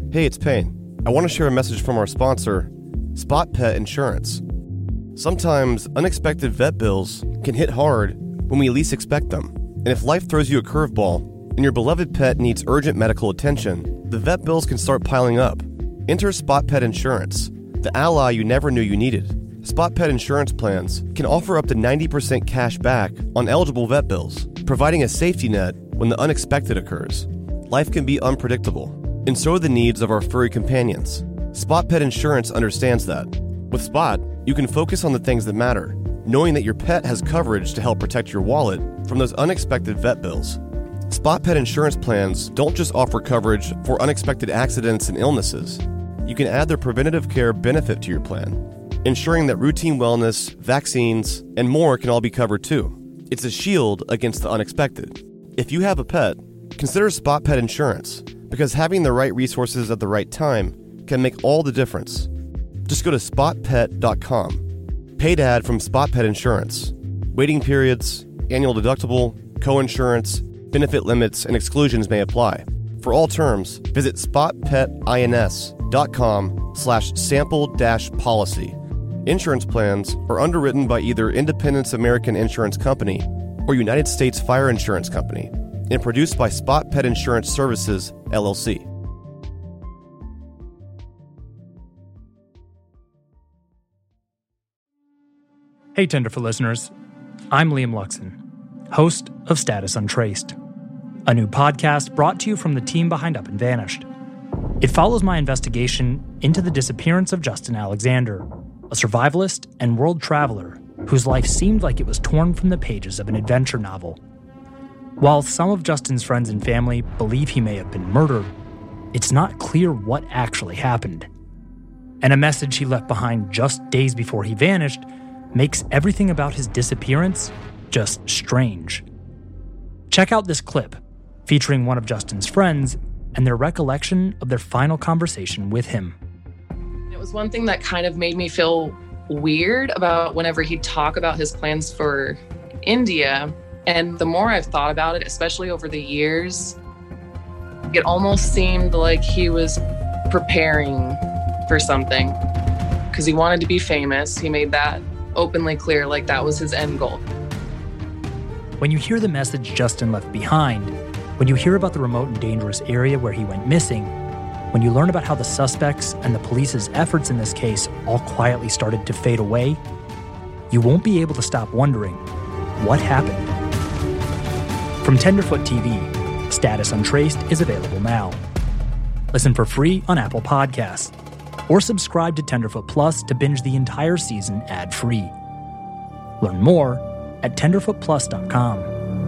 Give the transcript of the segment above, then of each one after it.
Hey, it's Payne. I want to share a message from our sponsor, Spot Pet Insurance. Sometimes unexpected vet bills can hit hard when we least expect them. And if life throws you a curveball and your beloved pet needs urgent medical attention, the vet bills can start piling up. Enter Spot Pet Insurance, the ally you never knew you needed. Spot Pet Insurance plans can offer up to 90% cash back on eligible vet bills, providing a safety net when the unexpected occurs. Life can be unpredictable, and so are the needs of our furry companions. Spot Pet Insurance understands that. With Spot, you can focus on the things that matter, knowing that your pet has coverage to help protect your wallet from those unexpected vet bills. Spot Pet Insurance plans don't just offer coverage for unexpected accidents and illnesses. You can add their preventative care benefit to your plan, ensuring that routine wellness, vaccines, and more can all be covered too. It's a shield against the unexpected. If you have a pet, consider Spot Pet Insurance, because having the right resources at the right time can make all the difference. Just go to spotpet.com. Paid ad from Spot Pet Insurance. Waiting periods, annual deductible, co-insurance, benefit limits, and exclusions may apply. For all terms, visit spotpetins.com/sample-policy. Insurance plans are underwritten by either Independence American Insurance Company or United States Fire Insurance Company and produced by Spot Pet Insurance Services, LLC. Hey, Tenderfoot listeners. I'm Liam Luxon, host of Status Untraced, a new podcast brought to you from the team behind Up and Vanished. It follows my investigation into the disappearance of Justin Alexander, a survivalist and world traveler whose life seemed like it was torn from the pages of an adventure novel. While some of Justin's friends and family believe he may have been murdered, it's not clear what actually happened. And a message he left behind just days before he vanished makes everything about his disappearance just strange. Check out this clip featuring one of Justin's friends and their recollection of their final conversation with him. It was one thing that kind of made me feel weird about whenever he'd talk about his plans for India. And the more I've thought about it, especially over the years, it almost seemed like he was preparing for something because he wanted to be famous. He made that openly clear, like that was his end goal. When you hear the message Justin left behind, when you hear about the remote and dangerous area where he went missing, when you learn about how the suspects and the police's efforts in this case all quietly started to fade away, you won't be able to stop wondering, what happened? From Tenderfoot TV, Status Untraced is available now. Listen for free on Apple Podcasts, or subscribe to Tenderfoot Plus to binge the entire season ad-free. Learn more at tenderfootplus.com.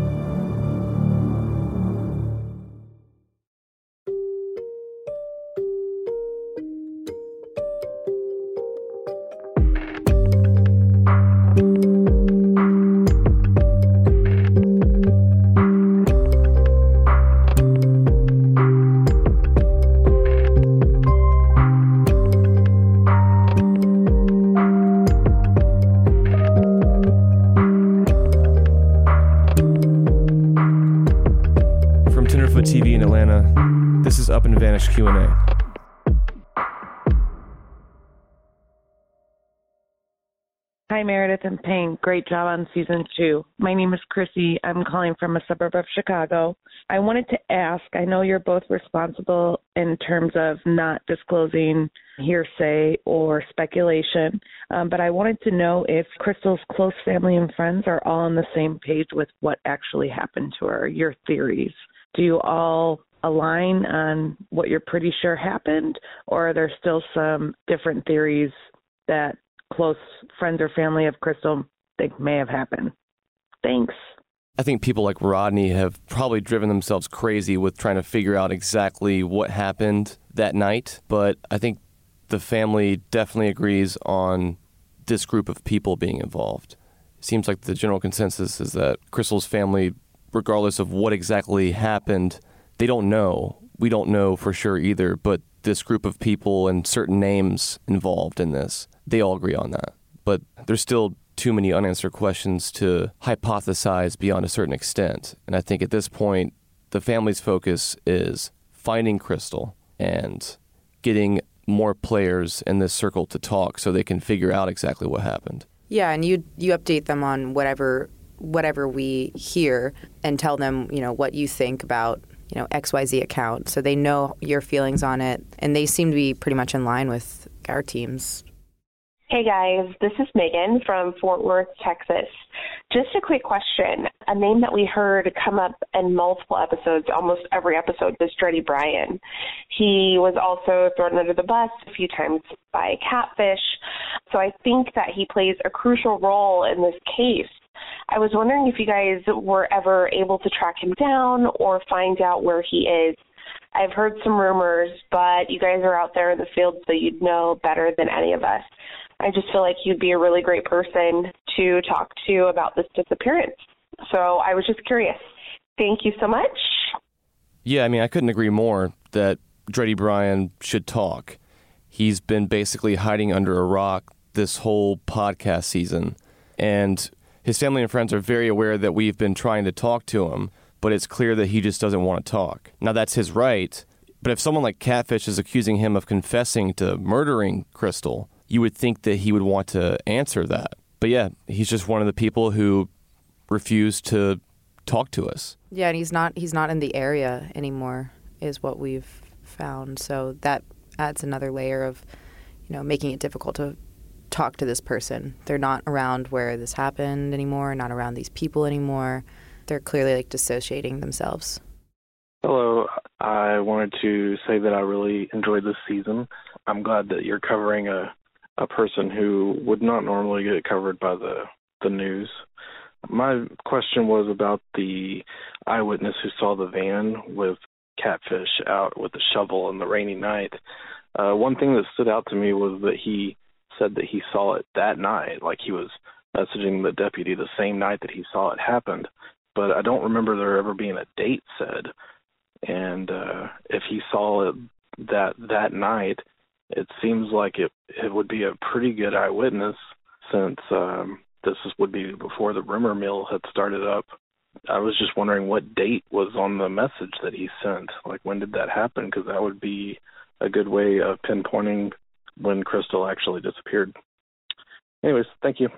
TV in Atlanta, this is Up and Vanished Q&A. Hi, Meredith and Payne. Great job on season 2. My name is Chrissy. I'm calling from a suburb of Chicago. I wanted to ask, I know you're both responsible in terms of not disclosing hearsay or speculation, but I wanted to know if Crystal's close family and friends are all on the same page with what actually happened to her, your theories. Do you all align on what you're pretty sure happened, or are there still some different theories that close friends or family of Crystal think may have happened? Thanks. I think people like Rodney have probably driven themselves crazy with trying to figure out exactly what happened that night, but I think the family definitely agrees on this group of people being involved. It seems like the general consensus is that Crystal's family, regardless of what exactly happened, they don't know. We don't know for sure either, but this group of people and certain names involved in this, they all agree on that. But there's still too many unanswered questions to hypothesize beyond a certain extent. And I think at this point, the family's focus is finding Crystal and getting more players in this circle to talk so they can figure out exactly what happened. Yeah, and you update them on whatever we hear and tell them, what you think about, XYZ account. So they know your feelings on it, and they seem to be pretty much in line with our teams. Hey guys, this is Megan from Fort Worth, Texas. Just a quick question. A name that we heard come up in multiple episodes, almost every episode, is Dreddy Bryan. He was also thrown under the bus a few times by Catfish, so I think that he plays a crucial role in this case. I was wondering if you guys were ever able to track him down or find out where he is. I've heard some rumors, but you guys are out there in the field, so you'd know better than any of us. I just feel like you'd be a really great person to talk to about this disappearance. So I was just curious. Thank you so much. Yeah, I couldn't agree more that Dreddy Bryan should talk. He's been basically hiding under a rock this whole podcast season, and his family and friends are very aware that we've been trying to talk to him, but it's clear that he just doesn't want to talk. Now, that's his right, but if someone like Catfish is accusing him of confessing to murdering Crystal, you would think that he would want to answer that. But yeah, he's just one of the people who refused to talk to us. Yeah, and he's not in the area anymore, is what we've found. So that adds another layer of, making it difficult to talk to this person. They're not around where this happened anymore, not around these people anymore. They're clearly dissociating themselves. Hello. I wanted to say that I really enjoyed this season. I'm glad that you're covering a person who would not normally get covered by the news. My question was about the eyewitness who saw the van with Catfish out with a shovel in the rainy night. One thing that stood out to me was that he said that he saw it that night, like he was messaging the deputy the same night that he saw it happened. But I don't remember there ever being a date said. And if he saw it that night, it seems like it would be a pretty good eyewitness since would be before the rumor mill had started up. I was just wondering what date was on the message that he sent. Like, when did that happen? Because that would be a good way of pinpointing when Crystal actually disappeared. Anyways, thank you.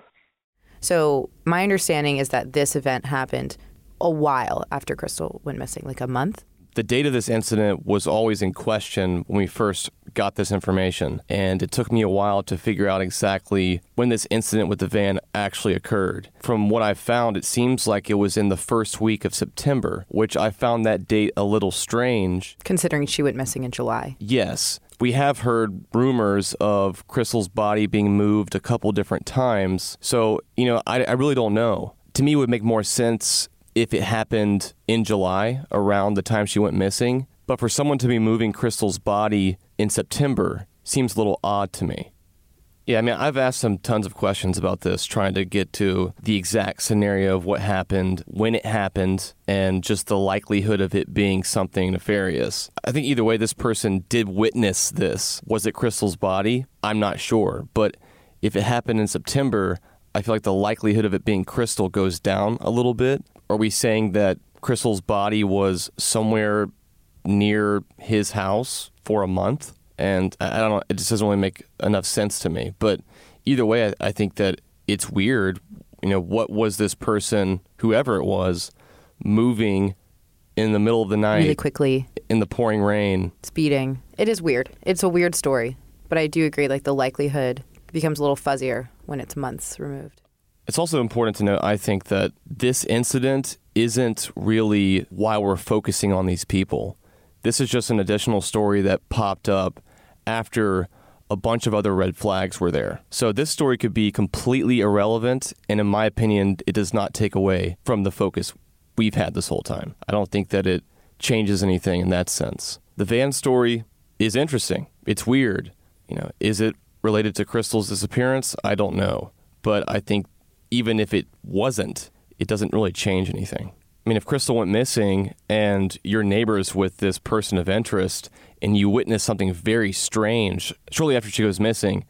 So my understanding is that this event happened a while after Crystal went missing, like a month. The date of this incident was always in question when we first got this information, and it took me a while to figure out exactly when this incident with the van actually occurred. From what I found, it seems like it was in the first week of September, which I found that date a little strange. Considering she went missing in July. Yes. We have heard rumors of Crystal's body being moved a couple different times, so, I really don't know. To me, it would make more sense if it happened in July, around the time she went missing. But for someone to be moving Crystal's body in September seems a little odd to me. Yeah, I've asked them tons of questions about this, trying to get to the exact scenario of what happened, when it happened, and just the likelihood of it being something nefarious. I think either way, this person did witness this. Was it Crystal's body? I'm not sure. But if it happened in September, I feel like the likelihood of it being Crystal goes down a little bit. Are we saying that Crystal's body was somewhere near his house for a month? And I don't know, it just doesn't really make enough sense to me. But either way, I think that it's weird. What was this person, whoever it was, moving in the middle of the night? Really quickly. In the pouring rain. Speeding. It is weird. It's a weird story. But I do agree, the likelihood becomes a little fuzzier when it's months removed. It's also important to note, I think, that this incident isn't really why we're focusing on these people. This is just an additional story that popped up after a bunch of other red flags were there. So this story could be completely irrelevant, and in my opinion, it does not take away from the focus we've had this whole time. I don't think that it changes anything in that sense. The van story is interesting. It's weird. Is it related to Crystal's disappearance? I don't know. But I think even if it wasn't, it doesn't really change anything. If Crystal went missing and you're neighbors with this person of interest and you witness something very strange shortly after she goes missing,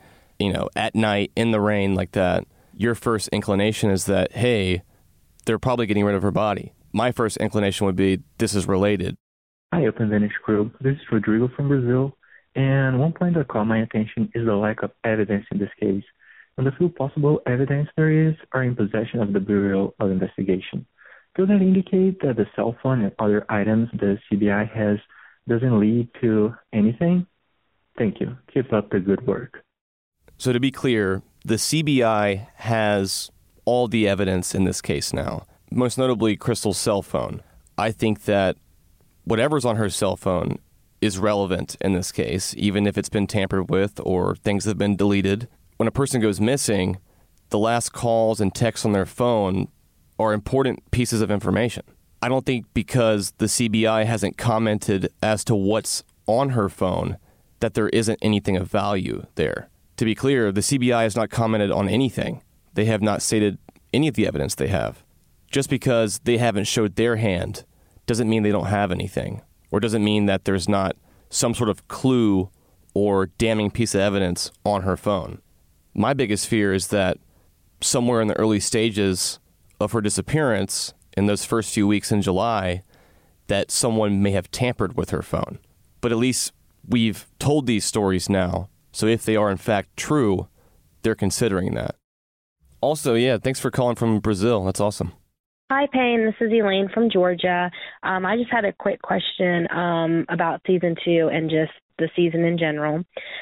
at night in the rain like that, your first inclination is that, hey, they're probably getting rid of her body. My first inclination would be, this is related. Hi, Open Vanish crew. This is Rodrigo from Brazil, And one point that caught my attention is the lack of evidence in this case, and the few possible evidence there is are in possession of the Bureau of Investigation. Does that indicate that the cell phone and other items the CBI has doesn't lead to anything? Thank you. Keep up the good work. So to be clear, the CBI has all the evidence in this case now, most notably Crystal's cell phone. I think that whatever's on her cell phone is relevant in this case, even if it's been tampered with or things have been deleted. When a person goes missing, the last calls and texts on their phone are important pieces of information. I don't think because the CBI hasn't commented as to what's on her phone that there isn't anything of value there. To be clear, the CBI has not commented on anything. They have not stated any of the evidence they have. Just because they haven't showed their hand doesn't mean they don't have anything, or doesn't mean that there's not some sort of clue or damning piece of evidence on her phone. My biggest fear is that somewhere in the early stages of her disappearance, in those first few weeks in July, that someone may have tampered with her phone. But at least we've told these stories now, so if they are in fact true, they're considering that. Also, yeah, thanks for calling from Brazil. That's awesome. Hi, Payne. This is Elaine from Georgia. I just had a quick question about season 2 and just the season in general.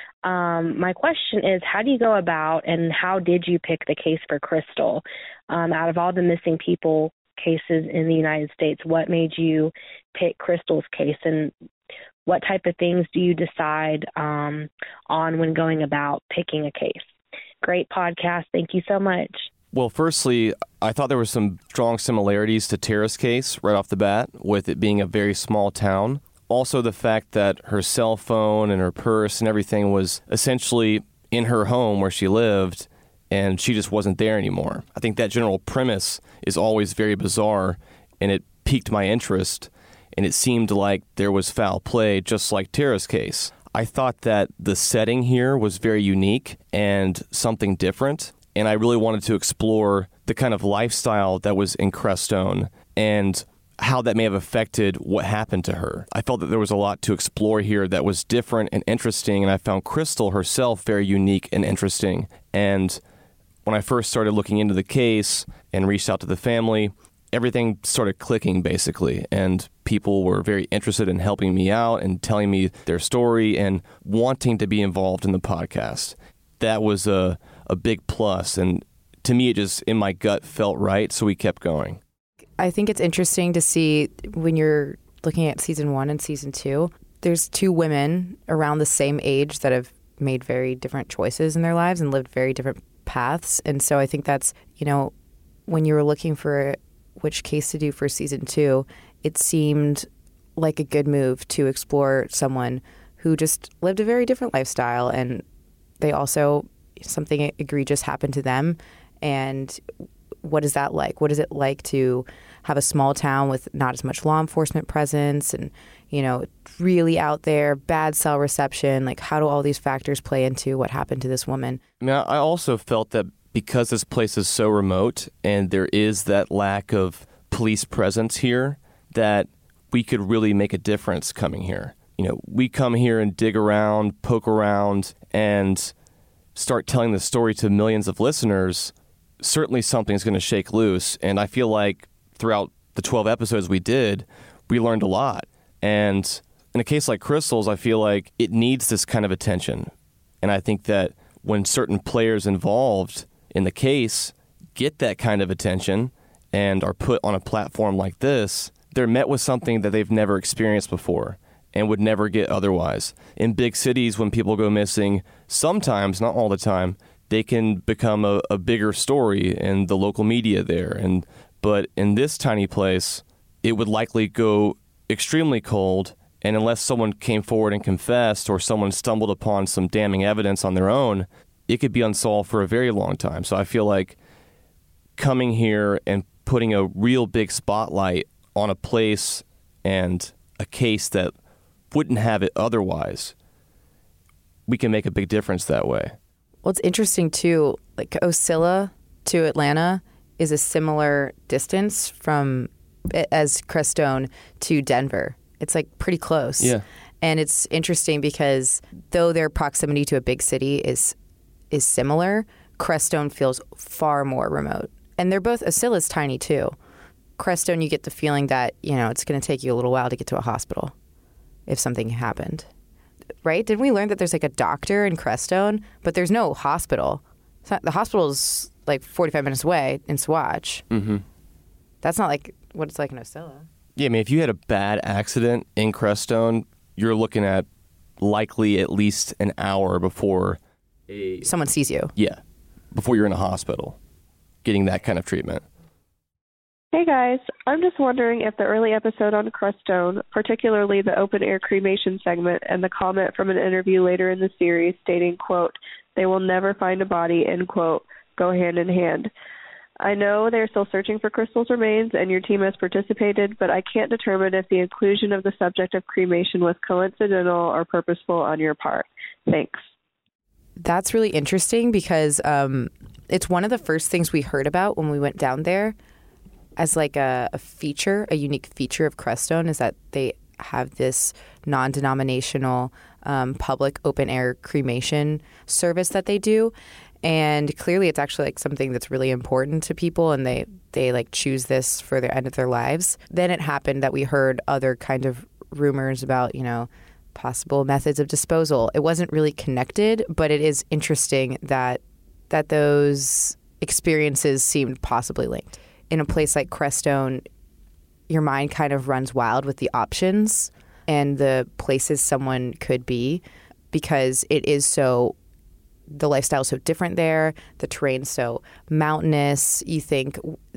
My question is, how do you go about and how did you pick the case for Crystal? Out of all the missing people cases in the United States, what made you pick Crystal's case, and what type of things do you decide on when going about picking a case? Great podcast. Thank you so much. Well, firstly, I thought there were some strong similarities to Tara's case right off the bat, with it being a very small town. Also, the fact that her cell phone and her purse and everything was essentially in her home where she lived, and she just wasn't there anymore. I think that general premise is always very bizarre, and it piqued my interest, and it seemed like there was foul play, just like Tara's case. I thought that the setting here was very unique and something different, and I really wanted to explore the kind of lifestyle that was in Crestone and how that may have affected what happened to her. I felt that there was a lot to explore here that was different and interesting, and I found Crystal herself very unique and interesting. And when I first started looking into the case and reached out to the family, everything started clicking, basically, and people were very interested in helping me out and telling me their story and wanting to be involved in the podcast. That was a big plus, and to me, it just, in my gut, felt right, so we kept going. I think it's interesting to see when you're looking at season 1 and season 2, there's 2 women around the same age that have made very different choices in their lives and lived very different paths. And so I think that's, when you were looking for which case to do for season 2, it seemed like a good move to explore someone who just lived a very different lifestyle, and they also, something egregious happened to them. And what is that like? What is it like to have a small town with not as much law enforcement presence and, really out there, bad cell reception? Like, how do all these factors play into what happened to this woman? I also felt that because this place is so remote and there is that lack of police presence here, that we could really make a difference coming here. We come here and dig around, poke around, and start telling the story to millions of listeners. Certainly something's going to shake loose. And I feel like throughout the 12 episodes we did, we learned a lot. And in a case like Crystal's, I feel like it needs this kind of attention. And I think that when certain players involved in the case get that kind of attention and are put on a platform like this, they're met with something that they've never experienced before and would never get otherwise. In big cities, when people go missing, sometimes, not all the time, they can become a bigger story in the local media there. But in this tiny place, it would likely go extremely cold, and unless someone came forward and confessed or someone stumbled upon some damning evidence on their own, it could be unsolved for a very long time. So I feel like coming here and putting a real big spotlight on a place and a case that wouldn't have it otherwise, we can make a big difference that way. Well, it's interesting, too, like Ocilla to Atlanta is a similar distance from as Crestone to Denver. It's like pretty close. Yeah. And it's interesting because though their proximity to a big city is similar, Crestone feels far more remote. And they're both, Osceola's tiny too. Crestone, you get the feeling that, it's going to take you a little while to get to a hospital if something happened. Right? Didn't we learn that there's like a doctor in Crestone, but there's no hospital? The hospital's like 45 minutes away in Saguache. Mm-hmm. That's not like what it's like in Osceola. Yeah, I mean, if you had a bad accident in Crestone, you're looking at likely at least an hour before someone sees you. Yeah, before you're in a hospital getting that kind of treatment. Hey guys, I'm just wondering if the early episode on Crestone, particularly the open-air cremation segment and the comment from an interview later in the series stating, quote, "They will never find a body," end quote, go hand in hand. I know they're still searching for Crystal's remains and your team has participated, but I can't determine if the inclusion of the subject of cremation was coincidental or purposeful on your part. Thanks. That's really interesting because it's one of the first things we heard about when we went down there as like a feature, a unique feature of Crestone, is that they have this non-denominational public open-air cremation service that they do. And clearly it's actually like something that's really important to people, and they like choose this for the end of their lives. Then it happened that we heard other kind of rumors about, possible methods of disposal. It wasn't really connected, but it is interesting that those experiences seemed possibly linked. In a place like Crestone, your mind kind of runs wild with the options and the places someone could be, because it is the lifestyle is so different there. The terrain's so mountainous. You think,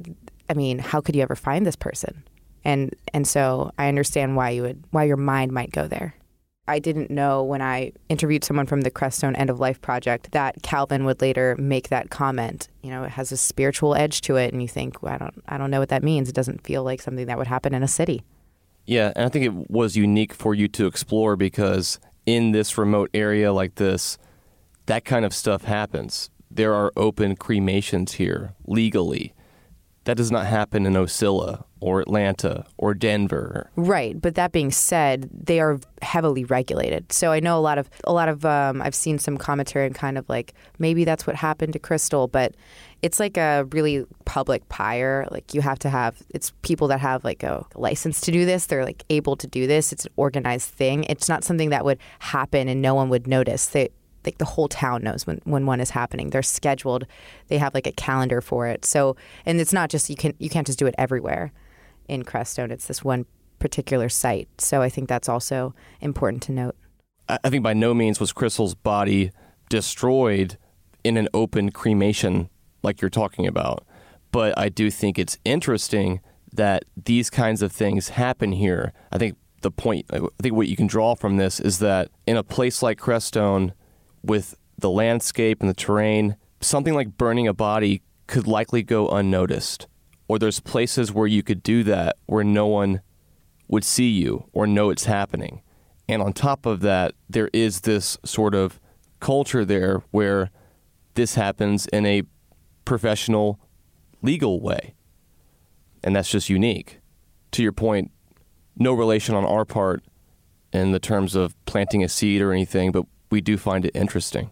how could you ever find this person? And so I understand why your mind might go there. I didn't know when I interviewed someone from the Crestone End of Life Project that Calvin would later make that comment. It has a spiritual edge to it, and you think, well, I don't know what that means. It doesn't feel like something that would happen in a city. Yeah, and I think it was unique for you to explore because in this remote area like this, that kind of stuff happens. There are open cremations here legally. That does not happen in Osceola or Atlanta or Denver. Right, but that being said, they are heavily regulated. So I know a lot of I've seen some commentary and kind of like maybe that's what happened to Crystal, but it's like a really public pyre. Like you have to have, it's people that have like a license to do this. They're like able to do this. It's an organized thing. It's not something that would happen and no one would notice. Like the whole town knows when one is happening. They're scheduled. They have like a calendar for it. So, and it's not just, you can't just do it everywhere in Crestone. It's this one particular site. So I think that's also important to note. I think by no means was Crystal's body destroyed in an open cremation like you're talking about. But I do think it's interesting that these kinds of things happen here. I think what you can draw from this is that in a place like Crestone, with the landscape and the terrain, something like burning a body could likely go unnoticed. Or there's places where you could do that where no one would see you or know it's happening. And on top of that, there is this sort of culture there where this happens in a professional, legal way. And that's just unique. To your point, no relation on our part in the terms of planting a seed or anything, but we do find it interesting.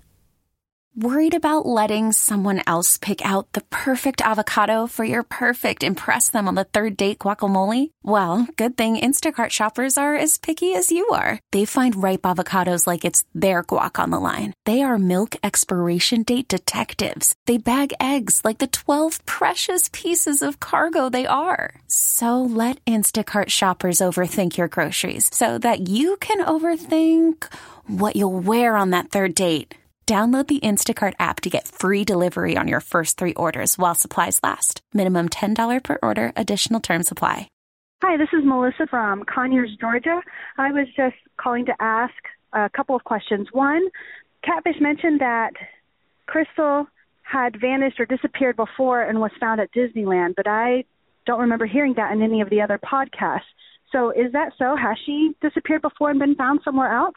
Worried about letting someone else pick out the perfect avocado for your perfect impress them on the third date guacamole? Well, good thing Instacart shoppers are as picky as you are. They find ripe avocados like it's their guac on the line. They are milk expiration date detectives. They bag eggs like the 12 precious pieces of cargo they are. So let Instacart shoppers overthink your groceries so that you can overthink what you'll wear on that third date. Download the Instacart app to get free delivery on your first 3 orders while supplies last. Minimum $10 per order. Additional terms apply. Hi, this is Melissa from Conyers, Georgia. I was just calling to ask a couple of questions. One, Catfish mentioned that Crystal had vanished or disappeared before and was found at Disneyland, but I don't remember hearing that in any of the other podcasts. So is that so? Has she disappeared before and been found somewhere else?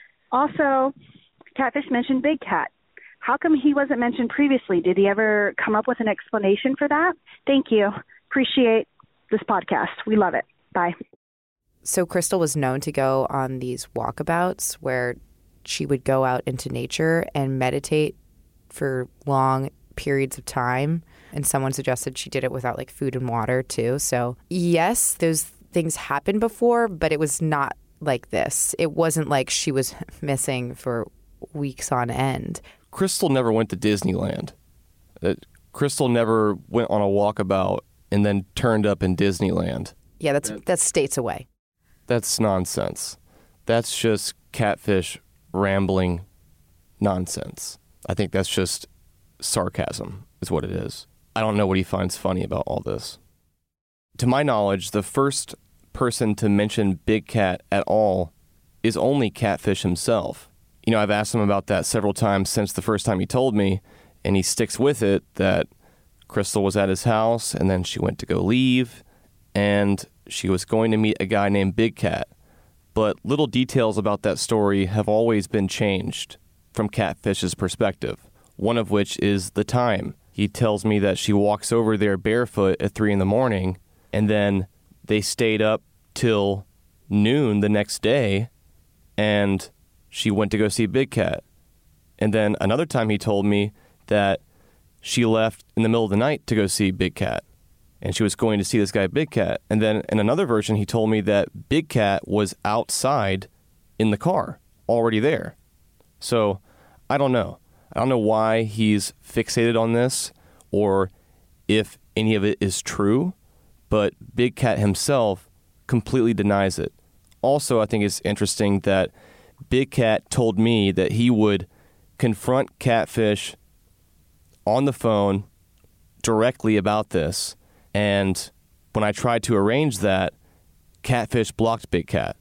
Also, Catfish mentioned Big Cat. How come he wasn't mentioned previously? Did he ever come up with an explanation for that? Thank you. Appreciate this podcast. We love it. Bye. So Crystal was known to go on these walkabouts where she would go out into nature and meditate for long periods of time. And someone suggested she did it without like food and water too. So yes, those things happened before, but it was not like this. It wasn't like she was missing for weeks on end. Crystal never went to Disneyland. Crystal never went on a walkabout and then turned up in Disneyland. Yeah, that's states away. That's nonsense. That's just catfish rambling nonsense. I think that's just sarcasm is what it is. I don't know what he finds funny about all this. To my knowledge, the first person to mention Big Cat at all is only Catfish himself. You know, I've asked him about that several times since the first time he told me, and he sticks with it that Crystal was at his house, and then she went to go leave, and she was going to meet a guy named Big Cat. But little details about that story have always been changed from Catfish's perspective, one of which is the time. He tells me that she walks over there barefoot at 3 a.m, and then they stayed up till noon the next day, and she went to go see Big Cat. And then another time he told me that she left in the middle of the night to go see Big Cat, and she was going to see this guy Big Cat. And then in another version, he told me that Big Cat was outside in the car, already there. So I don't know. I don't know why he's fixated on this or if any of it is true, but Big Cat himself completely denies it. Also, I think it's interesting that Big Cat told me that he would confront Catfish on the phone directly about this, and when I tried to arrange that, Catfish blocked Big Cat.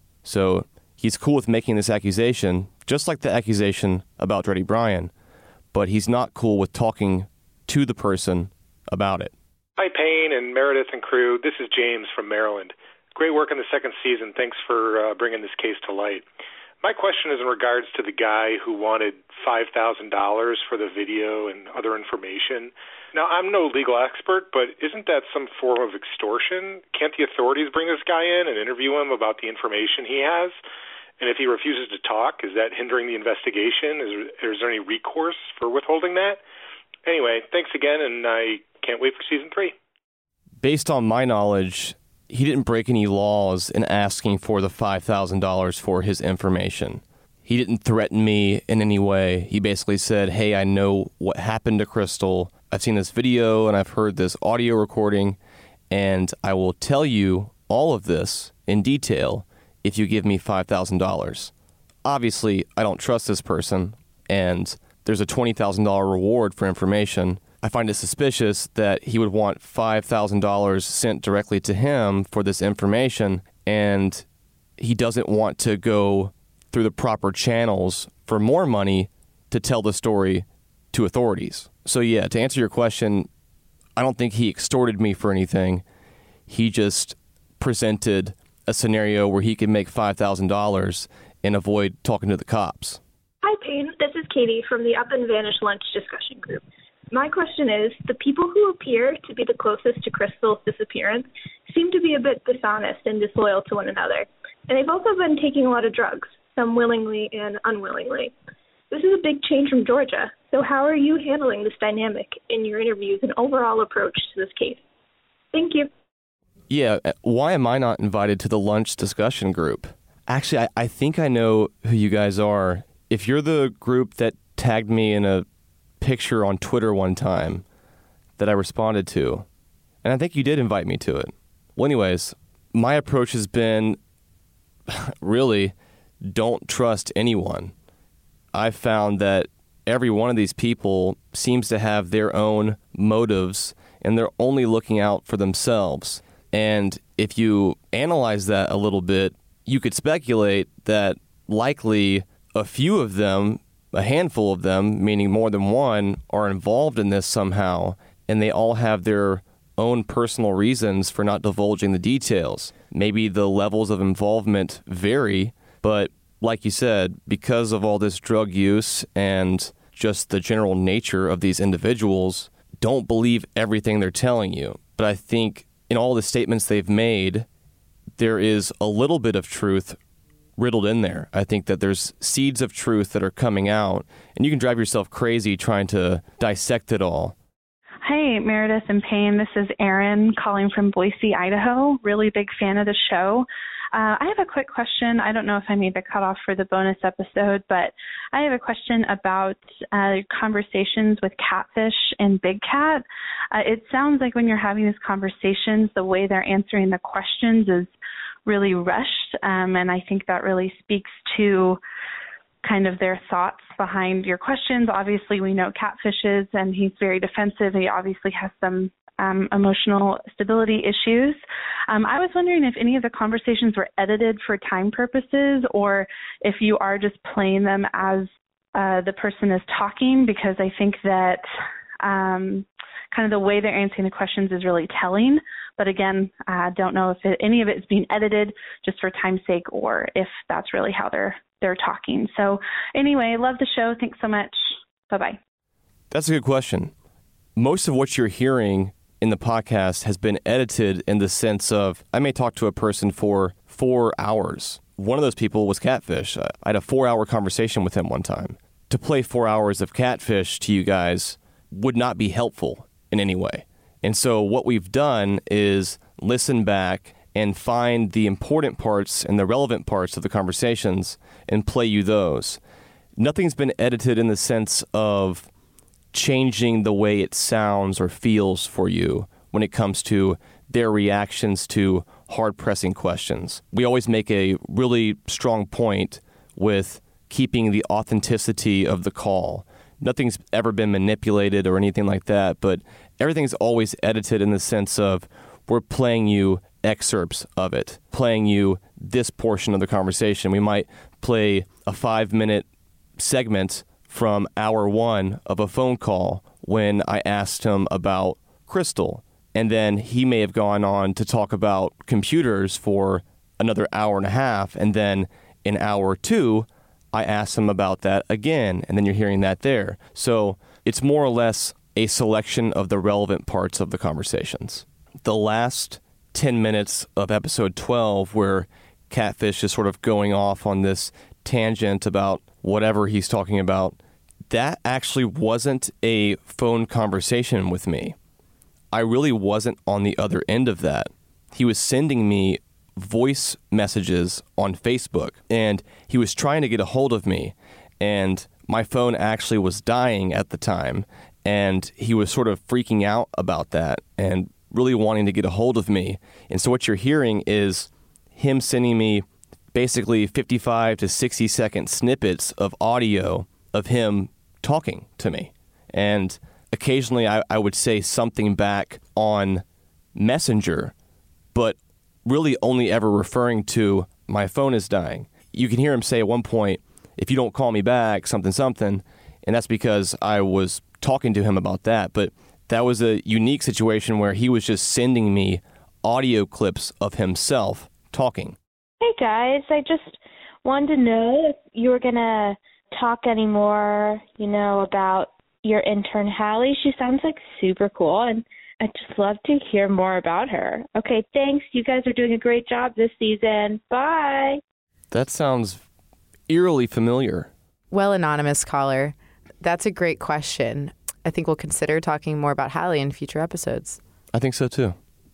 So he's cool with making this accusation, just like the accusation about Dirty Brian, but he's not cool with talking to the person about it. Hi, Payne and Meredith and crew. This is James from Maryland. Great work in the second season. Thanks for bringing this case to light. My question is in regards to the guy who wanted $5,000 for the video and other information. Now, I'm no legal expert, but isn't that some form of extortion? Can't the authorities bring this guy in and interview him about the information he has? And if he refuses to talk, is that hindering the investigation? Is there any recourse for withholding that? Anyway, thanks again, and I can't wait for season 3. Based on my knowledge, he didn't break any laws in asking for the $5,000 for his information. He didn't threaten me in any way. He basically said, hey, I know what happened to Crystal. I've seen this video and I've heard this audio recording, and I will tell you all of this in detail if you give me $5,000. Obviously, I don't trust this person, and there's a $20,000 reward for information. I find it suspicious that he would want $5,000 sent directly to him for this information, and he doesn't want to go through the proper channels for more money to tell the story to authorities. So yeah, to answer your question, I don't think he extorted me for anything. He just presented a scenario where he could make $5,000 and avoid talking to the cops. Hi, Payne. This is Katie from the Up and Vanish Lunch discussion group. My question is, the people who appear to be the closest to Crystal's disappearance seem to be a bit dishonest and disloyal to one another. And they've also been taking a lot of drugs, some willingly and unwillingly. This is a big change from Georgia. So how are you handling this dynamic in your interviews and overall approach to this case? Thank you. Yeah, why am I not invited to the lunch discussion group? Actually, I think I know who you guys are. If you're the group that tagged me in a picture on Twitter one time that I responded to, and I think you did invite me to it. Well, anyways, my approach has been really don't trust anyone. I've found that every one of these people seems to have their own motives, and they're only looking out for themselves. And if you analyze that a little bit, you could speculate that likely a few of them, a handful of them, meaning more than one, are involved in this somehow, and they all have their own personal reasons for not divulging the details. Maybe the levels of involvement vary, but like you said, because of all this drug use and just the general nature of these individuals, don't believe everything they're telling you. But I think in all the statements they've made, there is a little bit of truth riddled in there. I think that there's seeds of truth that are coming out, and you can drive yourself crazy trying to dissect it all. Hey, Meredith and Payne. This is Erin calling from Boise, Idaho. Really big fan of the show. I have a quick question. I don't know if I made the cutoff for the bonus episode, but I have a question about conversations with Catfish and Big Cat. It sounds like when you're having these conversations, the way they're answering the questions is really rushed, and I think that really speaks to kind of their thoughts behind your questions. Obviously, we know Catfish is, and he's very defensive. He obviously has some emotional stability issues. I was wondering if any of the conversations were edited for time purposes, or if you are just playing them as the person is talking, because I think that kind of the way they're answering the questions is really telling. But again, I don't know if any of it is being edited just for time's sake, or if that's really how they're talking. So anyway, love the show. Thanks so much. Bye-bye. That's a good question. Most of what you're hearing in the podcast has been edited in the sense of, I may talk to a person for 4 hours. One of those people was Catfish. I had a 4-hour conversation with him one time. To play 4 hours of Catfish to you guys would not be helpful in any way. And so what we've done is listen back and find the important parts and the relevant parts of the conversations and play you those. Nothing's been edited in the sense of changing the way it sounds or feels for you when it comes to their reactions to hard-pressing questions. We always make a really strong point with keeping the authenticity of the call. Nothing's ever been manipulated or anything like that, but everything's always edited in the sense of we're playing you excerpts of it, playing you this portion of the conversation. We might play a 5-minute segment from hour 1 of a phone call when I asked him about Crystal. And then he may have gone on to talk about computers for another hour and a half. And then in hour 2, I asked him about that again. And then you're hearing that there. So it's more or less a selection of the relevant parts of the conversations. The last 10 minutes of episode 12, where Catfish is sort of going off on this tangent about whatever he's talking about, that actually wasn't a phone conversation with me. I really wasn't on the other end of that. He was sending me voice messages on Facebook, and he was trying to get a hold of me, and my phone actually was dying at the time, and he was sort of freaking out about that and really wanting to get a hold of me. And so what you're hearing is him sending me basically 55 to 60 second snippets of audio of him talking to me. And occasionally I would say something back on Messenger, but really only ever referring to my phone is dying. You can hear him say at one point, if you don't call me back, something, and that's because I was talking to him about that. But that was a unique situation where he was just sending me audio clips of himself talking. Hey guys, I just wanted to know if you were going to talk any more, about your intern Hallie. She sounds like super cool, and I'd just love to hear more about her. Okay, thanks. You guys are doing a great job this season. Bye. That sounds eerily familiar. Well, anonymous caller, that's a great question. I think we'll consider talking more about Hallie in future episodes. I think so too.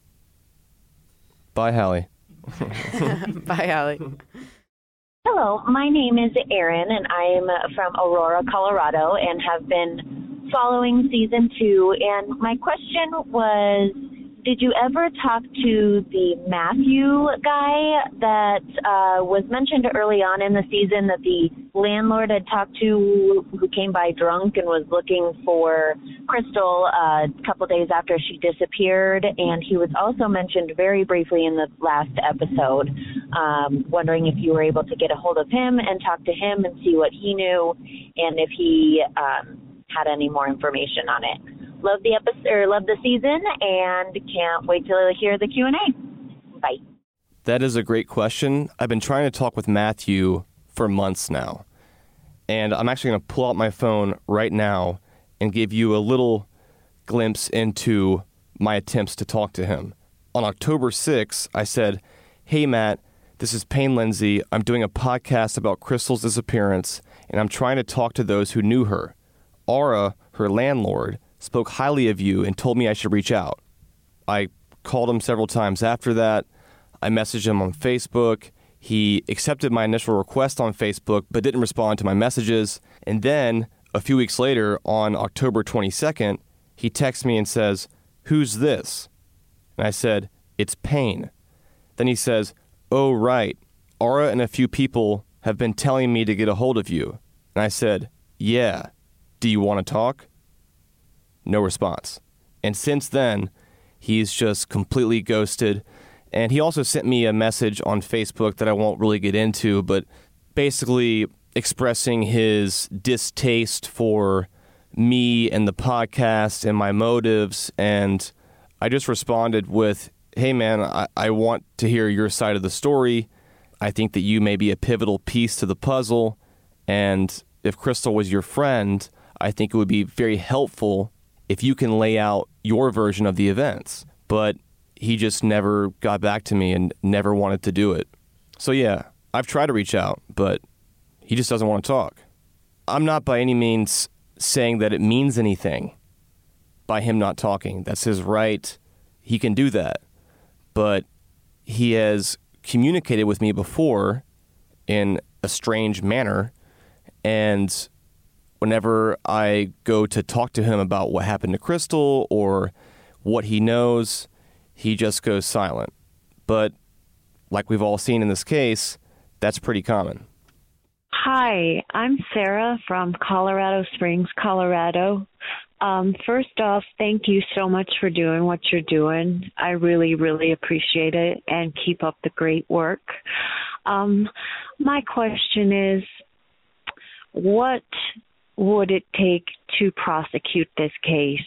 Bye, Hallie. Bye, Hallie. Hello, my name is Erin, and I'm from Aurora, Colorado, and have been following season 2. And my question was, did you ever talk to the Matthew guy that was mentioned early on in the season that the landlord had talked to, who came by drunk and was looking for Crystal a couple days after she disappeared? And he was also mentioned very briefly in the last episode. Wondering if you were able to get a hold of him and talk to him and see what he knew and if he had any more information on it. Love the episode, or love the season, and can't wait to hear the Q&A. Bye. That is a great question. I've been trying to talk with Matthew for months now, and I'm actually going to pull out my phone right now and give you a little glimpse into my attempts to talk to him. On October 6th, I said, "Hey, Matt, this is Payne Lindsay. I'm doing a podcast about Crystal's disappearance, and I'm trying to talk to those who knew her. Aura, her landlord, spoke highly of you and told me I should reach out." I called him several times after that. I messaged him on Facebook. He accepted my initial request on Facebook, but didn't respond to my messages. And then, a few weeks later, on October 22nd, he texts me and says, "Who's this?" And I said, "It's Payne." Then he says, "Oh, right. Aura and a few people have been telling me to get a hold of you." And I said, "Yeah. Do you want to talk?" No response. And since then, he's just completely ghosted. And he also sent me a message on Facebook that I won't really get into, but basically expressing his distaste for me and the podcast and my motives. And I just responded with, "Hey, man, I want to hear your side of the story. I think that you may be a pivotal piece to the puzzle. And if Crystal was your friend, I think it would be very helpful if you can lay out your version of the events." But he just never got back to me and never wanted to do it. So yeah, I've tried to reach out, but he just doesn't want to talk. I'm not by any means saying that it means anything by him not talking. That's his right. He can do that. But he has communicated with me before in a strange manner, and whenever I go to talk to him about what happened to Crystal or what he knows, he just goes silent. But like we've all seen in this case, that's pretty common. Hi, I'm Sarah from Colorado Springs, Colorado. First off, thank you so much for doing what you're doing. I really, really appreciate it, and keep up the great work. My question is, what would it take to prosecute this case?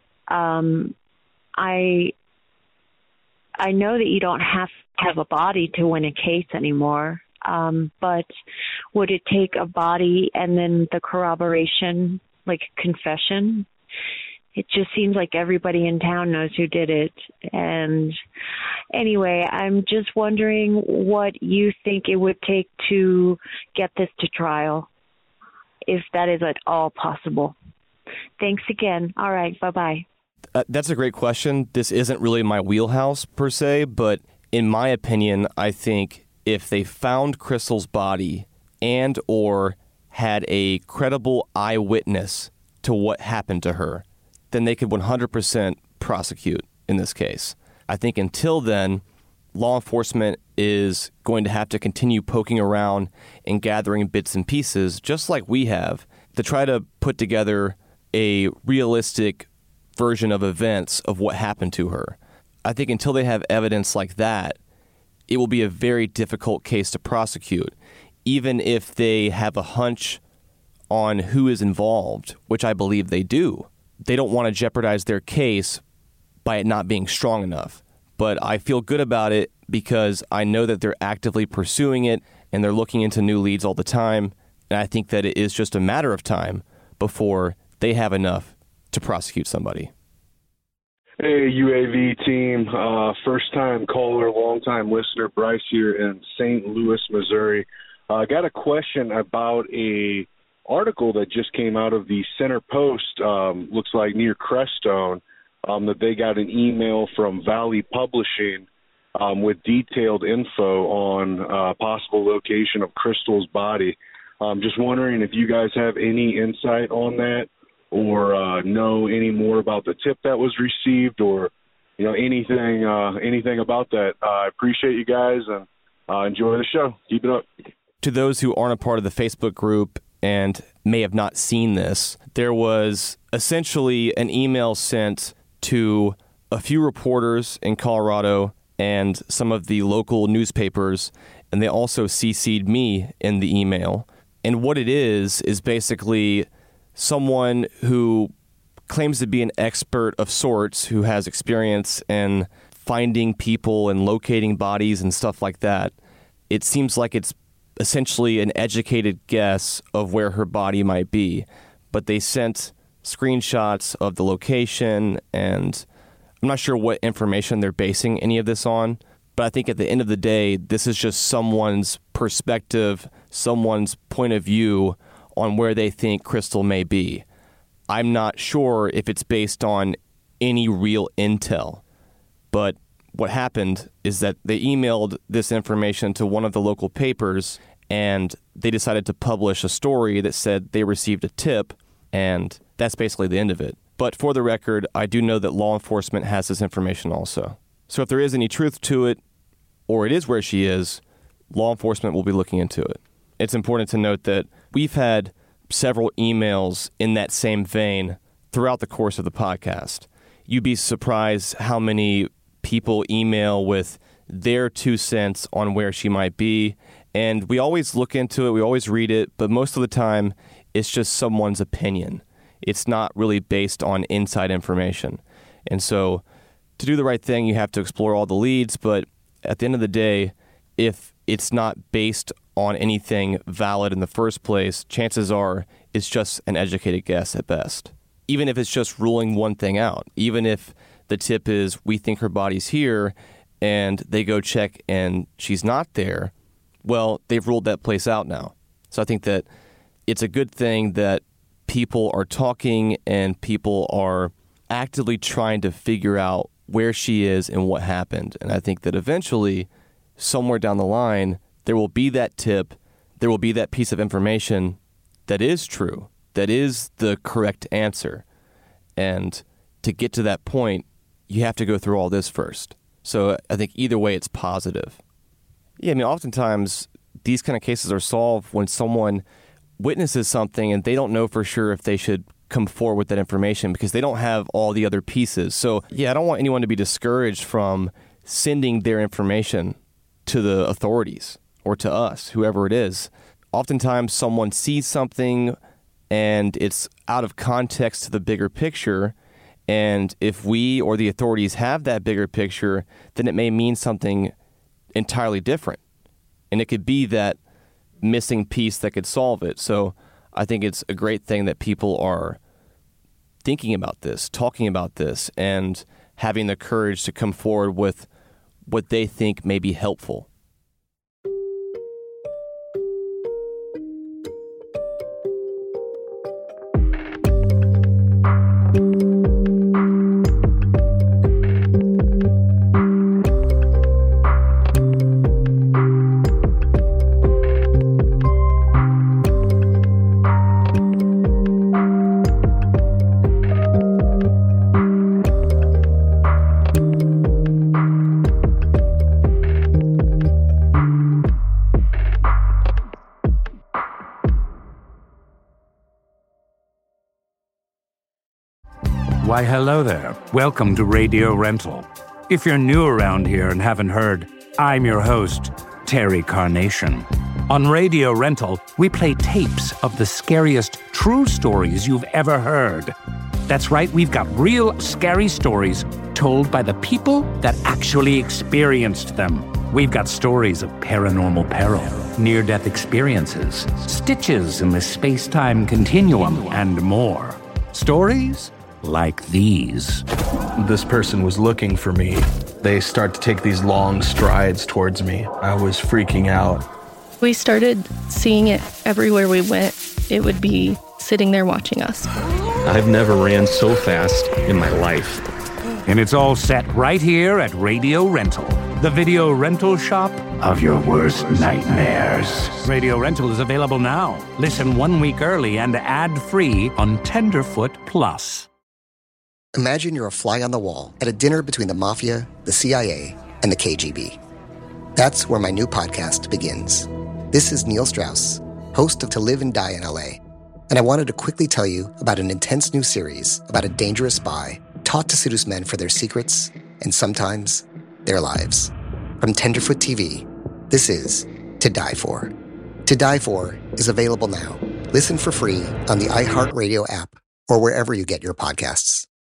I know that you don't have to have a body to win a case anymore, but would it take a body and then the corroboration, like confession? It just seems like everybody in town knows who did it. And anyway, I'm just wondering what you think it would take to get this to trial, if that is at all possible. Thanks again. All right, bye-bye. That's a great question. This isn't really my wheelhouse per se, but in my opinion, I think if they found Crystal's body and or had a credible eyewitness to what happened to her, then they could 100% prosecute in this case. I think until then, law enforcement is going to have to continue poking around and gathering bits and pieces, just like we have, to try to put together a realistic version of events of what happened to her. I think until they have evidence like that, it will be a very difficult case to prosecute, even if they have a hunch on who is involved, which I believe they do. They don't want to jeopardize their case by it not being strong enough. But I feel good about it because I know that they're actively pursuing it and they're looking into new leads all the time. And I think that it is just a matter of time before they have enough to prosecute somebody. Hey, UAV team. First-time caller, long-time listener, Bryce here in St. Louis, Missouri. I got a question about a article that just came out of the Center Post, looks like near Crestone, that they got an email from Valley Publishing with detailed info on possible location of Crystal's body. Just wondering if you guys have any insight on that, or know any more about the tip that was received, or anything about that. I appreciate you guys, and enjoy the show. Keep it up. To those who aren't a part of the Facebook group and may have not seen this, there was essentially an email sent to a few reporters in Colorado and some of the local newspapers, and they also CC'd me in the email. And what it is basically someone who claims to be an expert of sorts, who has experience in finding people and locating bodies and stuff like that. It seems like it's essentially an educated guess of where her body might be, but they sent screenshots of the location, and I'm not sure what information they're basing any of this on, But I think at the end of the day, this is just someone's perspective, someone's point of view on where they think Crystal may be. I'm not sure if it's based on any real intel, but what happened is that they emailed this information to one of the local papers, and they decided to publish a story that said they received a tip, and that's basically the end of it. But for the record, I do know that law enforcement has this information also. So if there is any truth to it, or it is where she is, law enforcement will be looking into it. It's important to note that we've had several emails in that same vein throughout the course of the podcast. You'd be surprised how many people email with their 2 cents on where she might be. And we always look into it, we always read it, but most of the time it's just someone's opinion. It's not really based on inside information. And so to do the right thing, you have to explore all the leads, but at the end of the day, if it's not based on anything valid in the first place, chances are it's just an educated guess at best. Even if it's just ruling one thing out, even if the tip is we think her body's here and they go check and she's not there, well, they've ruled that place out now. So I think that it's a good thing that people are talking and people are actively trying to figure out where she is and what happened. And I think that eventually, somewhere down the line, there will be that tip, there will be that piece of information that is true, that is the correct answer. And to get to that point, you have to go through all this first. So I think either way, it's positive. Yeah, I mean, oftentimes these kind of cases are solved when someone witnesses something and they don't know for sure if they should come forward with that information because they don't have all the other pieces. So, yeah, I don't want anyone to be discouraged from sending their information to the authorities or to us, whoever it is. Oftentimes someone sees something and it's out of context to the bigger picture. And if we or the authorities have that bigger picture, then it may mean something entirely different. And it could be that missing piece that could solve it. So I think it's a great thing that people are thinking about this, talking about this, and having the courage to come forward with what they think may be helpful. Why, hello there. Welcome to Radio Rental. If you're new around here and haven't heard, I'm your host, Terry Carnation. On Radio Rental, we play tapes of the scariest true stories you've ever heard. That's right, we've got real scary stories told by the people that actually experienced them. We've got stories of paranormal peril, near-death experiences, stitches in the space-time continuum, and more. Stories like these. This person was looking for me. They start to take these long strides towards me. I was freaking out. We started seeing it everywhere we went. It would be sitting there watching us. I've never ran so fast in my life. And it's all set right here at Radio Rental, the video rental shop of your worst nightmares. Radio Rental is available now. Listen 1 week early and ad-free on Tenderfoot Plus. Imagine you're a fly on the wall at a dinner between the Mafia, the CIA, and the KGB. That's where my new podcast begins. This is Neil Strauss, host of To Live and Die in LA, and I wanted to quickly tell you about an intense new series about a dangerous spy taught to seduce men for their secrets and sometimes their lives. From Tenderfoot TV, this is To Die For. To Die For is available now. Listen for free on the iHeartRadio app or wherever you get your podcasts.